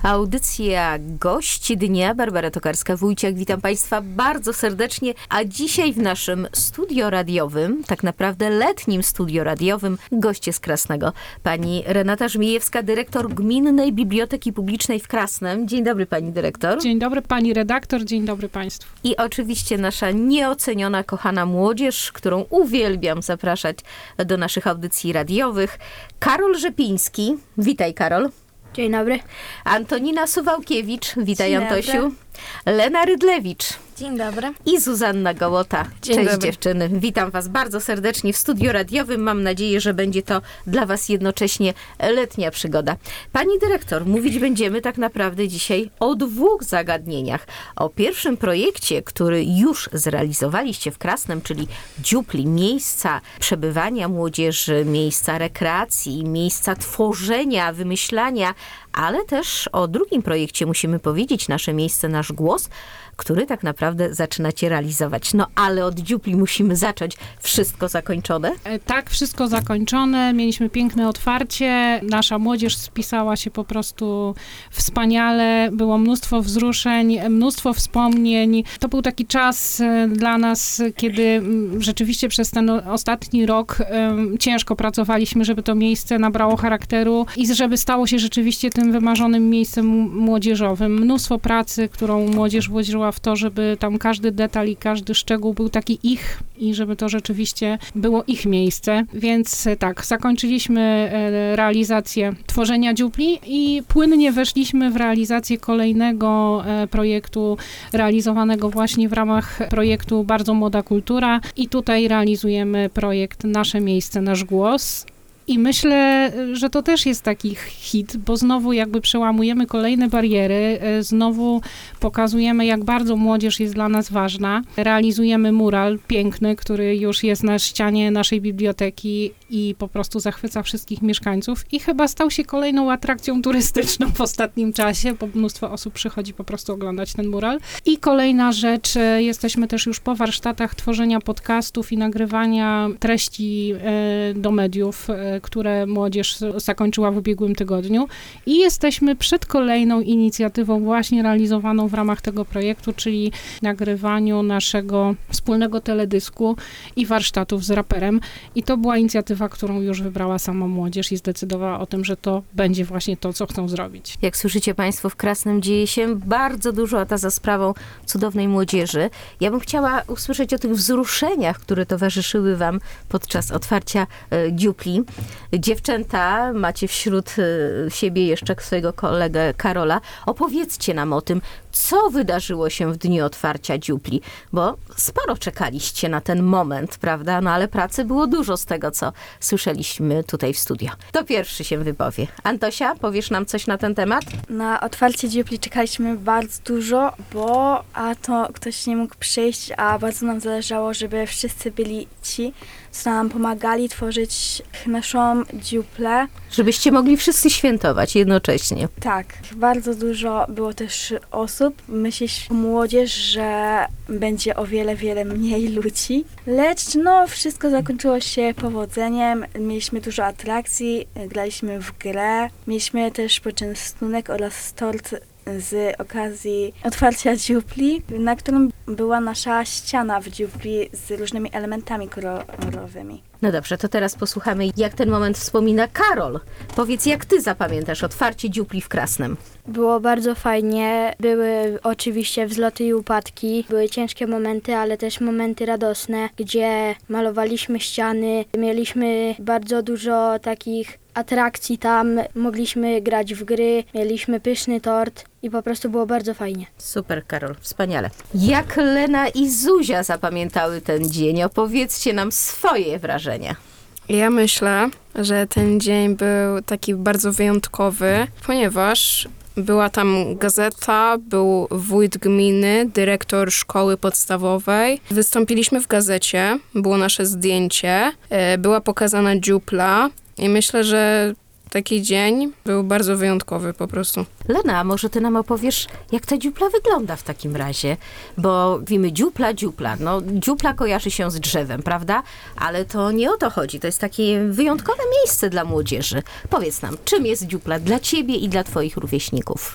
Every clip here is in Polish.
Audycja Gość Dnia, Barbara Tokarska-Wójciak. Witam Państwa bardzo serdecznie, a dzisiaj w naszym studio radiowym, tak naprawdę letnim studio radiowym, goście z Krasnego. Pani Renata Żmijewska, dyrektor Gminnej Biblioteki Publicznej w Krasnem. Dzień dobry, pani dyrektor. Dzień dobry, pani redaktor, dzień dobry państwu. I oczywiście nasza nieoceniona, kochana młodzież, którą uwielbiam zapraszać do naszych audycji radiowych. Karol Rzepiński. Witaj, Karol. Dzień dobry. Antonina Suwałkiewicz. Witaj, Dzień Antosiu. dobry. Lena Rydlewicz. Dzień dobry. I Zuzanna Gołota. Dzień Cześć dobry. dziewczyny. Witam was bardzo serdecznie w studiu radiowym. Mam nadzieję, że będzie to dla was jednocześnie letnia przygoda. Pani dyrektor, mówić będziemy tak naprawdę dzisiaj o dwóch zagadnieniach. O pierwszym projekcie, który już zrealizowaliście w Krasnem, czyli dziupli, miejsca przebywania młodzieży, miejsca rekreacji, miejsca tworzenia, wymyślania, ale też o drugim projekcie musimy powiedzieć, Nasze Miejsce, Nasz Głos, który tak naprawdę zaczynacie realizować. No ale od dziupli musimy zacząć. Wszystko zakończone? Tak, wszystko zakończone. Mieliśmy piękne otwarcie. Nasza młodzież spisała się po prostu wspaniale. Było mnóstwo wzruszeń, mnóstwo wspomnień. To był taki czas dla nas, kiedy rzeczywiście przez ten ostatni rok ciężko pracowaliśmy, żeby to miejsce nabrało charakteru i żeby stało się rzeczywiście tym wymarzonym miejscem młodzieżowym. Mnóstwo pracy, którą młodzież włożyła w to, żeby tam każdy detal i każdy szczegół był taki ich i żeby to rzeczywiście było ich miejsce. Więc tak, zakończyliśmy realizację tworzenia dziupli i płynnie weszliśmy w realizację kolejnego projektu realizowanego właśnie w ramach projektu Bardzo Młoda Kultura i tutaj realizujemy projekt Nasze Miejsce, Nasz Głos. I myślę, że to też jest taki hit, bo znowu jakby przełamujemy kolejne bariery, znowu pokazujemy, jak bardzo młodzież jest dla nas ważna. Realizujemy mural piękny, który już jest na ścianie naszej biblioteki i po prostu zachwyca wszystkich mieszkańców i chyba stał się kolejną atrakcją turystyczną w ostatnim czasie, bo mnóstwo osób przychodzi po prostu oglądać ten mural. I kolejna rzecz, jesteśmy też już po warsztatach tworzenia podcastów i nagrywania treści do mediów, które młodzież zakończyła w ubiegłym tygodniu i jesteśmy przed kolejną inicjatywą właśnie realizowaną w ramach tego projektu, czyli nagrywaniu naszego wspólnego teledysku i warsztatów z raperem i to była inicjatywa, którą już wybrała sama młodzież i zdecydowała o tym, że to będzie właśnie to, co chcą zrobić. Jak słyszycie państwo, w Krasnem dzieje się bardzo dużo, a ta za sprawą cudownej młodzieży. Ja bym chciała usłyszeć o tych wzruszeniach, które towarzyszyły wam podczas otwarcia dziupli. Dziewczęta, macie wśród siebie jeszcze swojego kolegę Karola. Opowiedzcie nam o tym, co wydarzyło się w dniu otwarcia dziupli, bo sporo czekaliście na ten moment, prawda? No ale pracy było dużo z tego, co słyszeliśmy tutaj w studio. To pierwszy się wypowie. Antosia, powiesz nam coś na ten temat? Na otwarcie dziupli czekaliśmy bardzo dużo, bo to ktoś nie mógł przyjść, a bardzo nam zależało, żeby wszyscy byli ci, co nam pomagali tworzyć naszą dziuplę. Żebyście mogli wszyscy świętować jednocześnie. Tak, bardzo dużo było też osób. Myśleliśmy młodzież, że będzie o wiele, wiele mniej ludzi. Lecz wszystko zakończyło się powodzeniem. Mieliśmy dużo atrakcji, graliśmy w grę. Mieliśmy też poczęstunek oraz tort z okazji otwarcia dziupli, na którym była nasza ściana w dziupli z różnymi elementami kolorowymi. No dobrze, to teraz posłuchamy, jak ten moment wspomina Karol. Powiedz, jak ty zapamiętasz otwarcie dziupli w Krasnem? Było bardzo fajnie. Były oczywiście wzloty i upadki. Były ciężkie momenty, ale też momenty radosne, gdzie malowaliśmy ściany. Mieliśmy bardzo dużo takich atrakcji tam. Mogliśmy grać w gry, mieliśmy pyszny tort i po prostu było bardzo fajnie. Super, Karol, wspaniale. Jak Lena i Zuzia zapamiętały ten dzień? Opowiedzcie nam swoje wrażenia. Ja myślę, że ten dzień był taki bardzo wyjątkowy, ponieważ była tam gazeta, był wójt gminy, dyrektor szkoły podstawowej. Wystąpiliśmy w gazecie, było nasze zdjęcie, była pokazana dziupla i myślę, że taki dzień był bardzo wyjątkowy po prostu. Lena, może ty nam opowiesz, jak ta dziupla wygląda w takim razie? Bo mówimy dziupla. No, dziupla kojarzy się z drzewem, prawda? Ale to nie o to chodzi. To jest takie wyjątkowe miejsce dla młodzieży. Powiedz nam, czym jest dziupla dla ciebie i dla twoich rówieśników?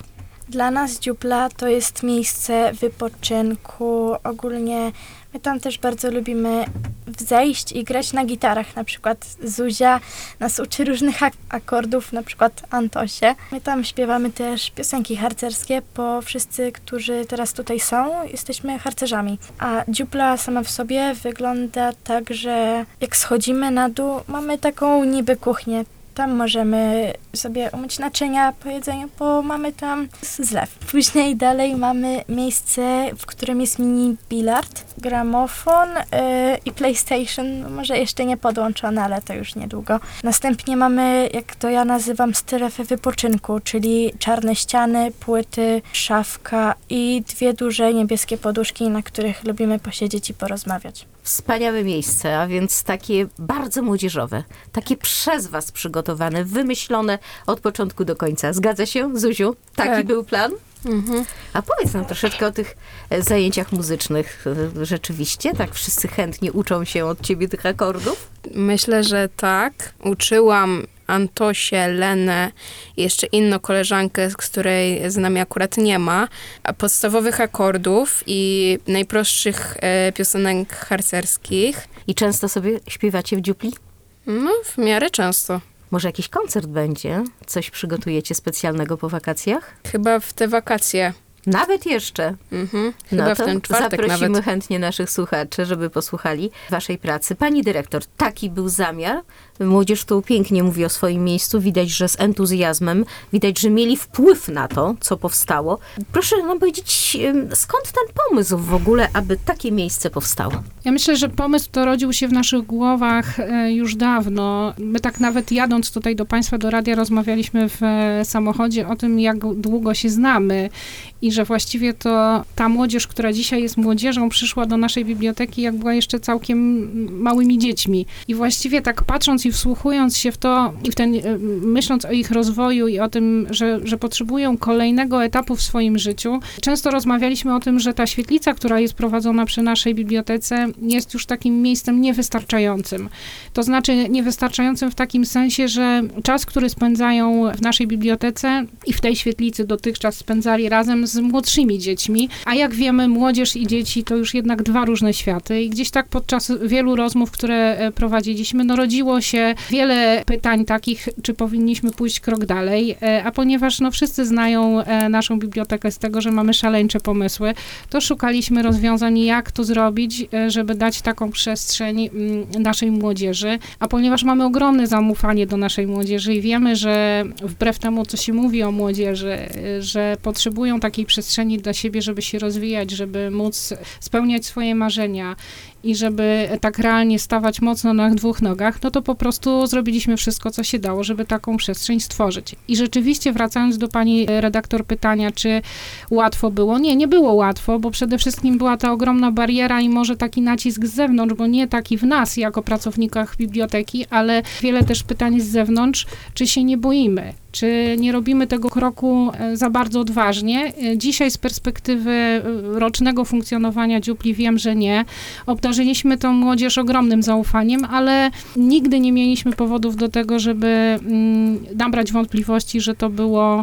Dla nas dziupla to jest miejsce wypoczynku. Ogólnie my tam też bardzo lubimy zejść i grać na gitarach. Na przykład Zuzia nas uczy różnych akordów, na przykład Antosie. My tam śpiewamy też piosenki harcerskie, bo wszyscy, którzy teraz tutaj są, jesteśmy harcerzami. A dziupla sama w sobie wygląda tak, że jak schodzimy na dół, mamy taką niby kuchnię. Tam możemy sobie umyć naczynia po jedzeniu, bo mamy tam zlew. Później dalej mamy miejsce, w którym jest mini bilard, gramofon i PlayStation. Może jeszcze nie podłączone, ale to już niedługo. Następnie mamy, jak to ja nazywam, strefę wypoczynku, czyli czarne ściany, płyty, szafka i 2 duże niebieskie poduszki, na których lubimy posiedzieć i porozmawiać. Wspaniałe miejsce, a więc takie bardzo młodzieżowe, takie przez was przygotowane, wymyślone od początku do końca. Zgadza się, Zuziu? Taki Tak. był plan? Mhm. A powiedz nam troszeczkę o tych zajęciach muzycznych. Rzeczywiście, tak wszyscy chętnie uczą się od ciebie tych akordów? Myślę, że tak. Uczyłam Antosię, Lenę i jeszcze inną koleżankę, z której z nami akurat nie ma, podstawowych akordów i najprostszych piosenek harcerskich. I często sobie śpiewacie w dziupli? No, w miarę często. Może jakiś koncert będzie? Coś przygotujecie specjalnego po wakacjach? Chyba w te wakacje. Nawet jeszcze. Mhm. Chyba w to ten czwartek zaprosimy nawet. chętnie naszych słuchaczy, żeby posłuchali waszej pracy. Pani dyrektor, taki był zamiar. Młodzież tu pięknie mówi o swoim miejscu. Widać, że z entuzjazmem. Widać, że mieli wpływ na to, co powstało. Proszę nam powiedzieć, skąd ten pomysł w ogóle, aby takie miejsce powstało? Ja myślę, że pomysł to rodził się w naszych głowach już dawno. My tak nawet jadąc tutaj do Państwa, do radia, rozmawialiśmy w samochodzie o tym, jak długo się znamy i że właściwie to ta młodzież, która dzisiaj jest młodzieżą, przyszła do naszej biblioteki, jak była jeszcze całkiem małymi dziećmi. I właściwie tak patrząc i wsłuchując się w to i myśląc o ich rozwoju i o tym, że potrzebują kolejnego etapu w swoim życiu, często rozmawialiśmy o tym, że ta świetlica, która jest prowadzona przy naszej bibliotece, jest już takim miejscem niewystarczającym. To znaczy niewystarczającym w takim sensie, że czas, który spędzają w naszej bibliotece i w tej świetlicy dotychczas spędzali razem z młodszymi dziećmi, a jak wiemy, młodzież i dzieci to już jednak 2 różne światy i gdzieś tak podczas wielu rozmów, które prowadziliśmy, rodziło się wiele pytań takich, czy powinniśmy pójść krok dalej, a ponieważ wszyscy znają naszą bibliotekę z tego, że mamy szaleńcze pomysły, to szukaliśmy rozwiązań, jak to zrobić, żeby dać taką przestrzeń naszej młodzieży, a ponieważ mamy ogromne zaufanie do naszej młodzieży i wiemy, że wbrew temu, co się mówi o młodzieży, że potrzebują takiej przestrzeni dla siebie, żeby się rozwijać, żeby móc spełniać swoje marzenia i żeby tak realnie stawać mocno na 2 nogach, to po prostu zrobiliśmy wszystko, co się dało, żeby taką przestrzeń stworzyć. I rzeczywiście, wracając do pani redaktor pytania, czy łatwo było? Nie było łatwo, bo przede wszystkim była ta ogromna bariera i może taki nacisk z zewnątrz, bo nie taki w nas, jako pracownikach biblioteki, ale wiele też pytań z zewnątrz, czy się nie boimy, czy nie robimy tego kroku za bardzo odważnie. Dzisiaj z perspektywy rocznego funkcjonowania dziupli wiem, że nie. Obdarzyliśmy tą młodzież ogromnym zaufaniem, ale nigdy nie mieliśmy powodów do tego, żeby nabrać wątpliwości, że to była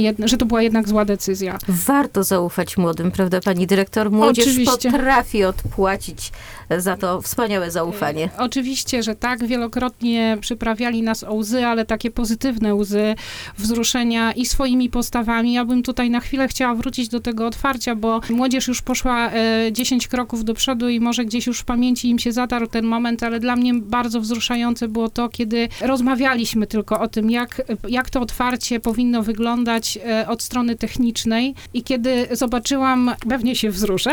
jednak zła decyzja. Warto zaufać młodym, prawda, pani dyrektor? Młodzież Oczywiście. potrafi odpłacić za to wspaniałe zaufanie. Oczywiście, że tak. Wielokrotnie przyprawiali nas o łzy, ale takie pozytywne łzy wzruszenia i swoimi postawami. Ja bym tutaj na chwilę chciała wrócić do tego otwarcia, bo młodzież już poszła 10 kroków do przodu i może gdzieś już w pamięci im się zatarł ten moment, ale dla mnie bardzo wzruszające było to, kiedy rozmawialiśmy tylko o tym, jak to otwarcie powinno wyglądać od strony technicznej i kiedy zobaczyłam, pewnie się wzruszę,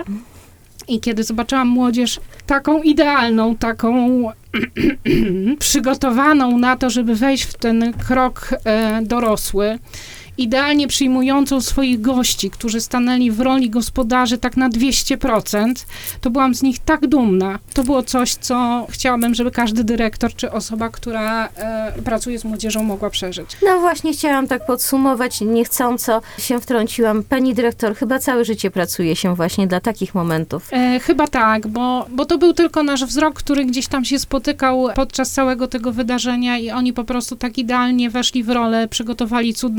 i kiedy zobaczyłam młodzież taką idealną, taką przygotowaną na to, żeby wejść w ten krok dorosły, idealnie przyjmującą swoich gości, którzy stanęli w roli gospodarzy tak na 200%, to byłam z nich tak dumna. To było coś, co chciałabym, żeby każdy dyrektor czy osoba, która pracuje z młodzieżą, mogła przeżyć. No właśnie, chciałam tak podsumować, niechcąco się wtrąciłam. Pani dyrektor, chyba całe życie pracuje się właśnie dla takich momentów. Chyba tak, bo to był tylko nasz wzrok, który gdzieś tam się spotykał podczas całego tego wydarzenia i oni po prostu tak idealnie weszli w rolę, przygotowali cudny koncert,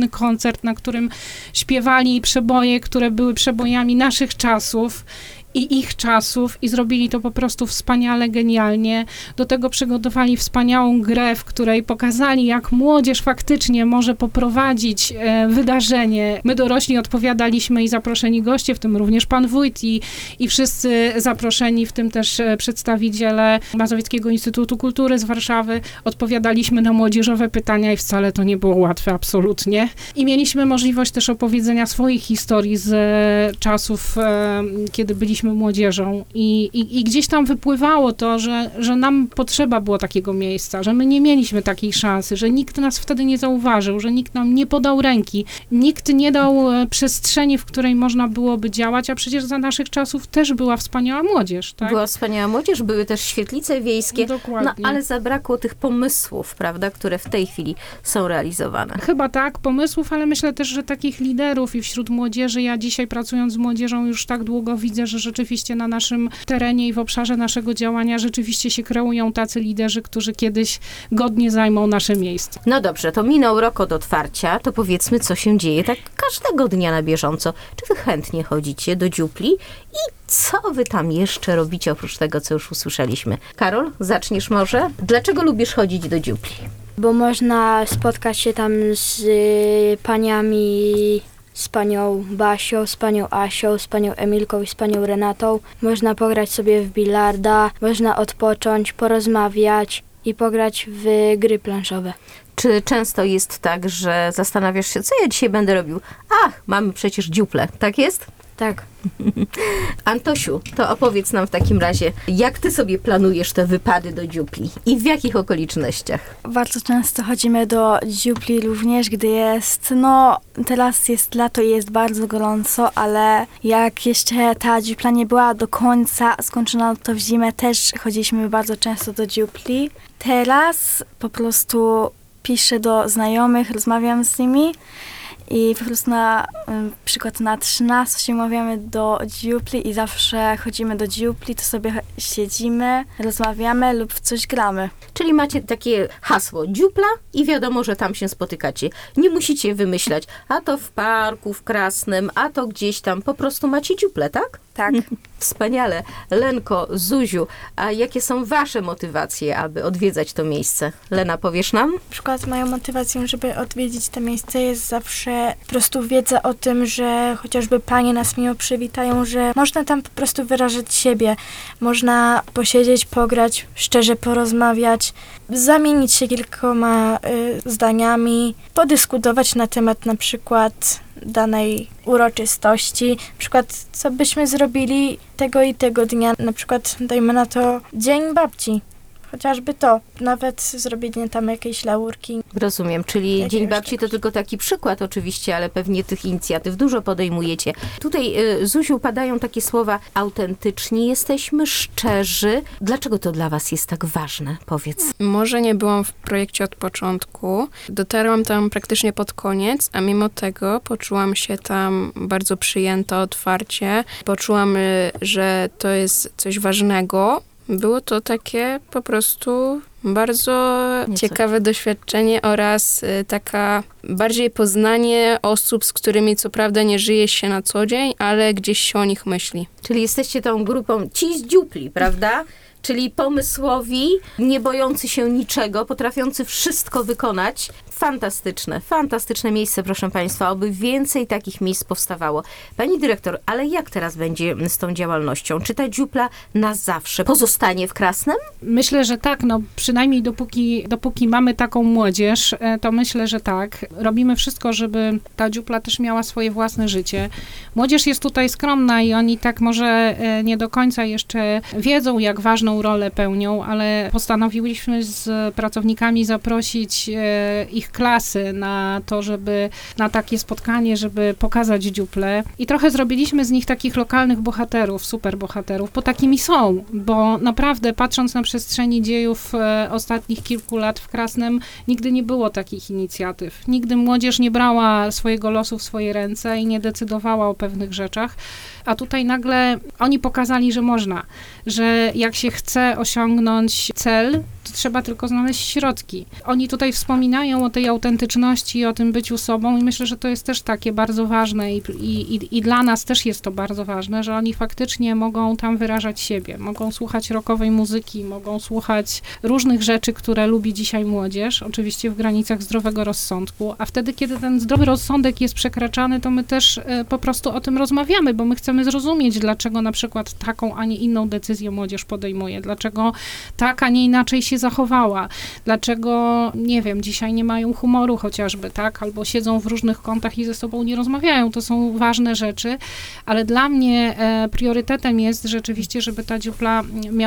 koncert, na którym śpiewali przeboje, które były przebojami naszych czasów i ich czasów i zrobili to po prostu wspaniale, genialnie. Do tego przygotowali wspaniałą grę, w której pokazali, jak młodzież faktycznie może poprowadzić wydarzenie. My dorośli odpowiadaliśmy i zaproszeni goście, w tym również pan wójt i wszyscy zaproszeni, w tym też przedstawiciele Mazowieckiego Instytutu Kultury z Warszawy, odpowiadaliśmy na młodzieżowe pytania i wcale to nie było łatwe, absolutnie. I mieliśmy możliwość też opowiedzenia swoich historii z czasów, kiedy byliśmy młodzieżą i gdzieś tam wypływało to, że nam potrzeba było takiego miejsca, że my nie mieliśmy takiej szansy, że nikt nas wtedy nie zauważył, że nikt nam nie podał ręki, nikt nie dał przestrzeni, w której można byłoby działać, a przecież za naszych czasów też była wspaniała młodzież, tak? Była wspaniała młodzież, były też świetlice wiejskie, Dokładnie. no ale zabrakło tych pomysłów, prawda, które w tej chwili są realizowane. Chyba tak, pomysłów, ale myślę też, że takich liderów i wśród młodzieży, ja dzisiaj pracując z młodzieżą już tak długo widzę, że rzeczywiście na naszym terenie i w obszarze naszego działania rzeczywiście się kreują tacy liderzy, którzy kiedyś godnie zajmą nasze miejsce. No dobrze, to minął rok od otwarcia, to powiedzmy, co się dzieje tak każdego dnia na bieżąco. Czy wy chętnie chodzicie do dziupli i co wy tam jeszcze robicie oprócz tego, co już usłyszeliśmy? Karol, zaczniesz może? Dlaczego lubisz chodzić do dziupli? Bo można spotkać się tam z paniami, z panią Basią, z panią Asią, z panią Emilką i z panią Renatą. Można pograć sobie w bilarda, można odpocząć, porozmawiać i pograć w gry planszowe. Czy często jest tak, że zastanawiasz się, co ja dzisiaj będę robił? Ach, mamy przecież dziuplę, tak jest? Tak. Antosiu, to opowiedz nam w takim razie, jak ty sobie planujesz te wypady do dziupli i w jakich okolicznościach? Bardzo często chodzimy do dziupli również, gdy jest, no teraz jest lato i jest bardzo gorąco, ale jak jeszcze ta dziupla nie była do końca skończona, to w zimę też chodziliśmy bardzo często do dziupli. Teraz po prostu piszę do znajomych, rozmawiam z nimi i po prostu na przykład na 13 się umawiamy do dziupli i zawsze chodzimy do dziupli, to sobie siedzimy, rozmawiamy lub w coś gramy. Czyli macie takie hasło dziupla i wiadomo, że tam się spotykacie. Nie musicie wymyślać, a to w parku, w Krasnym, a to gdzieś tam. Po prostu macie dziuplę, tak? Tak. Wspaniale. Lenko, Zuziu, a jakie są wasze motywacje, aby odwiedzać to miejsce? Lena, powiesz nam? Na przykład moją motywacją, żeby odwiedzić to miejsce jest zawsze po prostu wiedza o tym, że chociażby panie nas miło przywitają, że można tam po prostu wyrażać siebie. Można posiedzieć, pograć, szczerze porozmawiać, zamienić się kilkoma zdaniami, podyskutować na temat na przykład danej uroczystości, na przykład co byśmy zrobili tego i tego dnia, na przykład dajmy na to Dzień Babci. Chociażby to, nawet zrobienie tam jakiejś laurki. Rozumiem, czyli Jakiegoś Dzień Babci to tylko taki przykład oczywiście, ale pewnie tych inicjatyw dużo podejmujecie. Tutaj, Zuziu, padają takie słowa, autentyczni jesteśmy, szczerzy. Dlaczego to dla was jest tak ważne? Powiedz. Może nie byłam w projekcie od początku. Dotarłam tam praktycznie pod koniec, a mimo tego poczułam się tam bardzo przyjęta, otwarcie. Poczułam, że to jest coś ważnego. Było to takie po prostu bardzo ciekawe doświadczenie oraz taka bardziej poznanie osób, z którymi co prawda nie żyje się na co dzień, ale gdzieś się o nich myśli. Czyli jesteście tą grupą ci z dziupli, prawda? Czyli pomysłowi, nie bojący się niczego, potrafiący wszystko wykonać. Fantastyczne miejsce, proszę Państwa, oby więcej takich miejsc powstawało. Pani dyrektor, ale jak teraz będzie z tą działalnością? Czy ta dziupla na zawsze pozostanie w Krasnem? Myślę, że tak, no przynajmniej dopóki mamy taką młodzież, to myślę, że tak. Robimy wszystko, żeby ta dziupla też miała swoje własne życie. Młodzież jest tutaj skromna i oni tak może nie do końca jeszcze wiedzą, jak ważną rolę pełnią, ale postanowiłyśmy z pracownikami zaprosić ich klasy na to, żeby na takie spotkanie, żeby pokazać dziuplę. I trochę zrobiliśmy z nich takich lokalnych bohaterów, superbohaterów, bo takimi są, bo naprawdę patrząc na przestrzeni dziejów ostatnich kilku lat w Krasnem, nigdy nie było takich inicjatyw. Nigdy młodzież nie brała swojego losu w swoje ręce i nie decydowała o pewnych rzeczach, a tutaj nagle oni pokazali, że można, że jak się chce, chce osiągnąć cel, to trzeba tylko znaleźć środki. Oni tutaj wspominają o tej autentyczności, o tym byciu sobą i myślę, że to jest też takie bardzo ważne i dla nas też jest to bardzo ważne, że oni faktycznie mogą tam wyrażać siebie, mogą słuchać rockowej muzyki, mogą słuchać różnych rzeczy, które lubi dzisiaj młodzież, oczywiście w granicach zdrowego rozsądku, a wtedy, kiedy ten zdrowy rozsądek jest przekraczany, to my też po prostu o tym rozmawiamy, bo my chcemy zrozumieć, dlaczego na przykład taką, a nie inną decyzję młodzież podejmuje, dlaczego tak, a nie inaczej się zachowała, dlaczego, nie wiem, dzisiaj nie mają humoru chociażby, tak, albo siedzą w różnych kątach i ze sobą nie rozmawiają. To są ważne rzeczy, ale dla mnie priorytetem jest rzeczywiście, żeby ta dziupla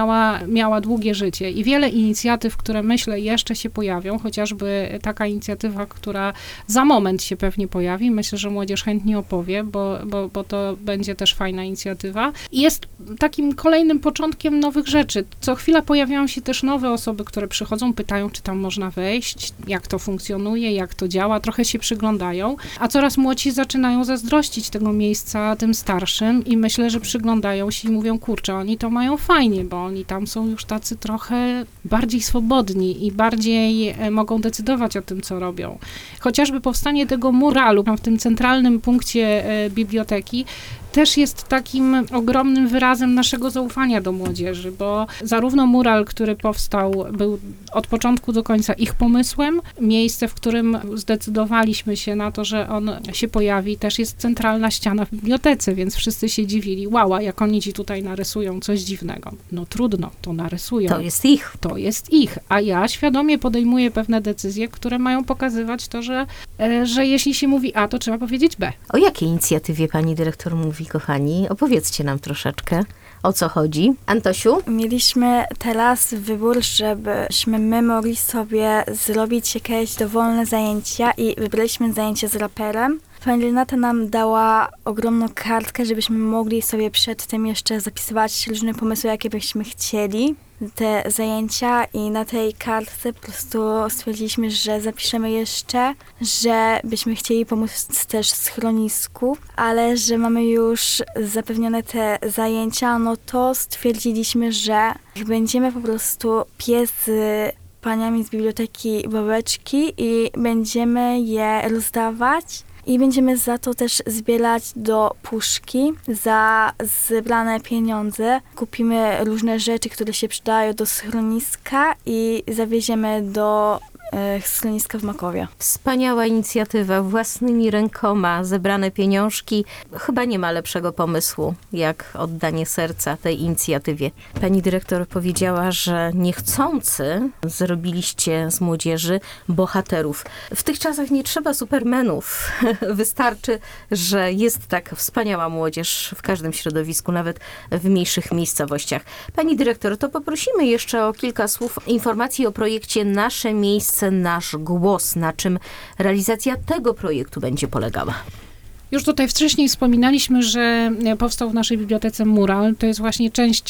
miała długie życie i wiele inicjatyw, które myślę jeszcze się pojawią, chociażby taka inicjatywa, która za moment się pewnie pojawi, myślę, że młodzież chętnie opowie, bo to będzie też fajna inicjatywa. I jest takim kolejnym początkiem nowych rzeczy. Co chwila pojawiają się też nowe osoby, które przychodzą, pytają, czy tam można wejść, jak to funkcjonuje, jak to działa, trochę się przyglądają, a coraz młodsi zaczynają zazdrościć tego miejsca tym starszym i myślę, że przyglądają się i mówią, kurczę, oni to mają fajnie, bo oni tam są już tacy trochę bardziej swobodni i bardziej mogą decydować o tym, co robią. Chociażby powstanie tego muralu w tym centralnym punkcie biblioteki też jest takim ogromnym wyrazem naszego zaufania do młodzieży, bo zarówno mural, który powstał, był od początku do końca ich pomysłem, miejsce, w którym zdecydowaliśmy się na to, że on się pojawi, też jest centralna ściana w bibliotece, więc wszyscy się dziwili, wow, jak oni ci tutaj narysują coś dziwnego. No trudno, to narysują. To jest ich. To jest ich, a ja świadomie podejmuję pewne decyzje, które mają pokazywać to, że jeśli się mówi A, to trzeba powiedzieć B. O jakiej inicjatywie pani dyrektor mówi, kochani? Opowiedzcie nam troszeczkę, o co chodzi. Antosiu? Mieliśmy teraz wybór, żebyśmy my mogli sobie zrobić jakieś dowolne zajęcia i wybraliśmy zajęcie z raperem. Pani Renata nam dała ogromną kartkę, żebyśmy mogli sobie przed tym jeszcze zapisywać różne pomysły, jakie byśmy chcieli, te zajęcia i na tej kartce po prostu stwierdziliśmy, że zapiszemy jeszcze, że byśmy chcieli pomóc też schronisku, ale że mamy już zapewnione te zajęcia, no to stwierdziliśmy, że będziemy po prostu piec z paniami z biblioteki babeczki i będziemy je rozdawać. I będziemy za to też zbierać do puszki za zebrane pieniądze. Kupimy różne rzeczy, które się przydają do schroniska i zawieziemy do schroniska w Makowie. Wspaniała inicjatywa, własnymi rękoma zebrane pieniążki. Chyba nie ma lepszego pomysłu, jak oddanie serca tej inicjatywie. Pani dyrektor powiedziała, że niechcący zrobiliście z młodzieży bohaterów. W tych czasach nie trzeba supermenów. Wystarczy, że jest tak wspaniała młodzież w każdym środowisku, nawet w mniejszych miejscowościach. Pani dyrektor, to poprosimy jeszcze o kilka słów informacji o projekcie Nasze Miejsce, Nasz Głos, na czym realizacja tego projektu będzie polegała. Już tutaj wcześniej wspominaliśmy, że powstał w naszej bibliotece mural. To jest właśnie część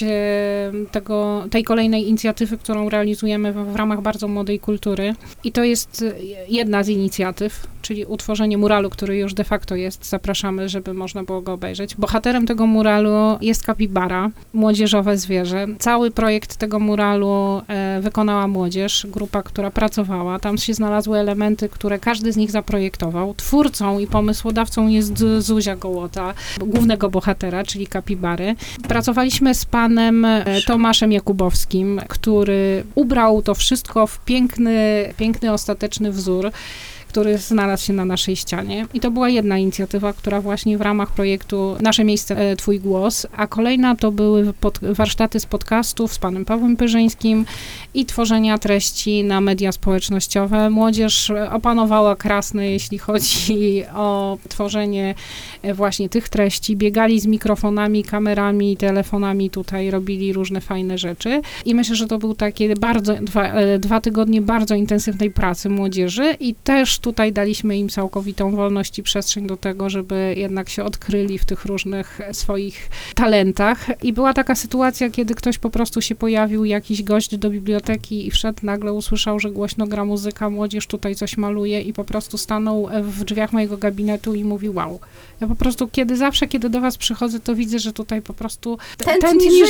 tej kolejnej inicjatywy, którą realizujemy w ramach Bardzo Młodej Kultury. I to jest jedna z inicjatyw, czyli utworzenie muralu, który już de facto jest. Zapraszamy, żeby można było go obejrzeć. Bohaterem tego muralu jest kapibara, młodzieżowe zwierzę. Cały projekt tego muralu wykonała młodzież, grupa, która pracowała. Tam się znalazły elementy, które każdy z nich zaprojektował. Twórcą i pomysłodawcą jest Zuzia Gołota, głównego bohatera, czyli kapibary. Pracowaliśmy z panem Tomaszem Jakubowskim, który ubrał to wszystko w piękny ostateczny wzór, który znalazł się na naszej ścianie. I to była jedna inicjatywa, która właśnie w ramach projektu Nasze Miejsce, Twój Głos, a kolejna to były warsztaty z podcastów z panem Pawłem Pyrzyńskim i tworzenia treści na media społecznościowe. Młodzież opanowała krasne, jeśli chodzi o tworzenie właśnie tych treści. Biegali z mikrofonami, kamerami, telefonami tutaj, robili różne fajne rzeczy. I myślę, że to był takie dwa tygodnie bardzo intensywnej pracy młodzieży i też już tutaj daliśmy im całkowitą wolność i przestrzeń do tego, żeby jednak się odkryli w tych różnych swoich talentach. I była taka sytuacja, kiedy ktoś po prostu się pojawił, jakiś gość do biblioteki i wszedł, nagle usłyszał, że głośno gra muzyka, młodzież tutaj coś maluje i po prostu stanął w drzwiach mojego gabinetu i mówi wow. Ja po prostu kiedy do was przychodzę, to widzę, że tutaj po prostu tętni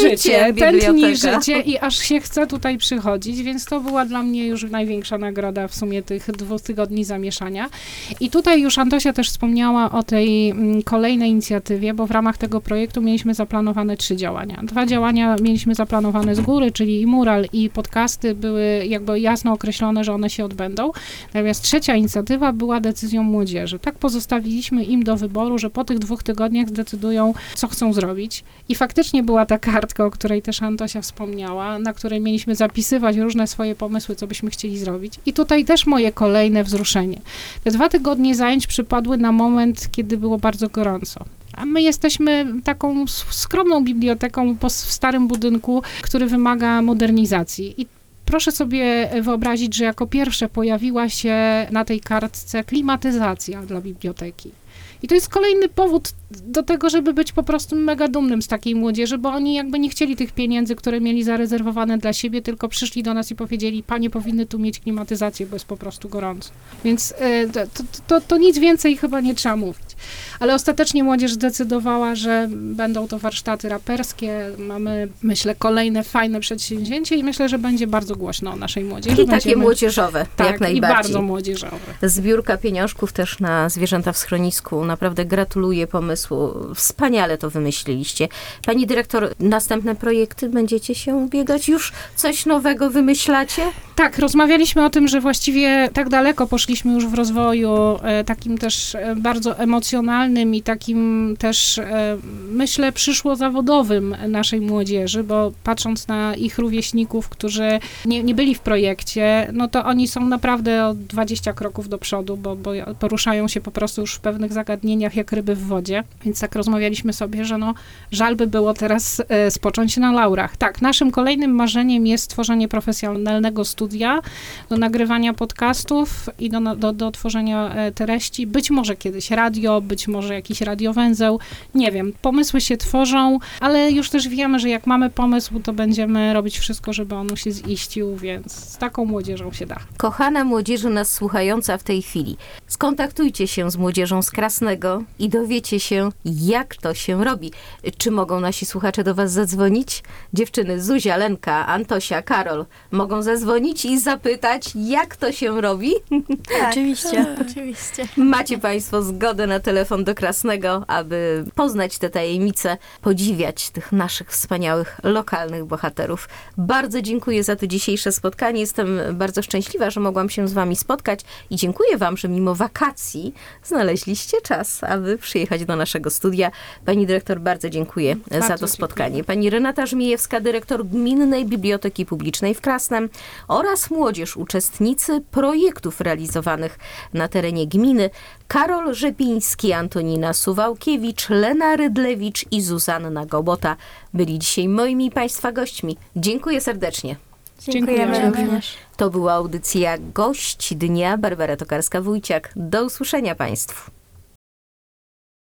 życie i aż się chce tutaj przychodzić, więc to była dla mnie już największa nagroda w sumie tych 2 tygodni zamieszania. I tutaj już Antosia też wspomniała o tej kolejnej inicjatywie, bo w ramach tego projektu mieliśmy zaplanowane 3 działania. 2 działania mieliśmy zaplanowane z góry, czyli i mural, i podcasty były jakby jasno określone, że one się odbędą. Natomiast 3. inicjatywa była decyzją młodzieży. Tak pozostawiliśmy im do wyboru, że po tych 2 tygodniach zdecydują, co chcą zrobić. I faktycznie była ta kartka, o której też Antosia wspomniała, na której mieliśmy zapisywać różne swoje pomysły, co byśmy chcieli zrobić. I tutaj też moje kolejne wzruszenie. Te 2 tygodnie zajęć przypadły na moment, kiedy było bardzo gorąco. A my jesteśmy taką skromną biblioteką w starym budynku, który wymaga modernizacji. I proszę sobie wyobrazić, że jako pierwsze pojawiła się na tej kartce klimatyzacja dla biblioteki. I to jest kolejny powód do tego, żeby być po prostu mega dumnym z takiej młodzieży, bo oni jakby nie chcieli tych pieniędzy, które mieli zarezerwowane dla siebie, tylko przyszli do nas i powiedzieli, panie powinny tu mieć klimatyzację, bo jest po prostu gorąco. Więc to nic więcej chyba nie trzeba mówić. Ale ostatecznie młodzież zdecydowała, że będą to warsztaty raperskie. Mamy, myślę, kolejne fajne przedsięwzięcie i myślę, że będzie bardzo głośno o naszej młodzieży. I takie młodzieżowe, tak, jak najbardziej. i bardzo młodzieżowe. Zbiórka pieniążków też na zwierzęta w schronisku. Naprawdę gratuluję pomysłu. Wspaniale to wymyśliliście. Pani dyrektor, następne projekty będziecie się ubiegać? Już coś nowego wymyślacie? Tak, rozmawialiśmy o tym, że właściwie tak daleko poszliśmy już w rozwoju takim też bardzo emocjonalnym i takim też, myślę, przyszłozawodowym naszej młodzieży, bo patrząc na ich rówieśników, którzy nie byli w projekcie, no to oni są naprawdę o 20 kroków do przodu, bo poruszają się po prostu już w pewnych zagadnieniach jak ryby w wodzie. Więc tak rozmawialiśmy sobie, że no żal by było teraz spocząć na laurach. Tak, naszym kolejnym marzeniem jest stworzenie profesjonalnego studia do nagrywania podcastów i do tworzenia treści. Być może kiedyś radio, być może jakiś radiowęzeł. Nie wiem, pomysły się tworzą, ale już też wiemy, że jak mamy pomysł, to będziemy robić wszystko, żeby on się ziścił, więc z taką młodzieżą się da. Kochana młodzieży nas słuchająca w tej chwili, skontaktujcie się z młodzieżą z Krasnego i dowiecie się, jak to się robi. Czy mogą nasi słuchacze do was zadzwonić? Dziewczyny, Zuzia, Lenka, Antosia, Karol, mogą zadzwonić i zapytać, jak to się robi? Tak, oczywiście. Oczywiście. Macie państwo zgodę na telefon do Krasnego, aby poznać te tajemnice, podziwiać tych naszych wspaniałych, lokalnych bohaterów. Bardzo dziękuję za to dzisiejsze spotkanie. Jestem bardzo szczęśliwa, że mogłam się z wami spotkać i dziękuję wam, że mimo wakacji znaleźliście czas, aby przyjechać do naszego studia. Pani dyrektor, bardzo dziękuję za to spotkanie. Pani Renata Żmijewska, dyrektor Gminnej Biblioteki Publicznej w Krasnem oraz młodzież, uczestnicy projektów realizowanych na terenie gminy, Karol Rzepiński, Antonina Suwałkiewicz, Lena Rydlewicz i Zuzanna Gobota byli dzisiaj moimi i państwa gośćmi. Dziękuję serdecznie. Dziękujemy również. To była audycja Gość Dnia. Barbara Tokarska-Wójciak. Do usłyszenia państwu.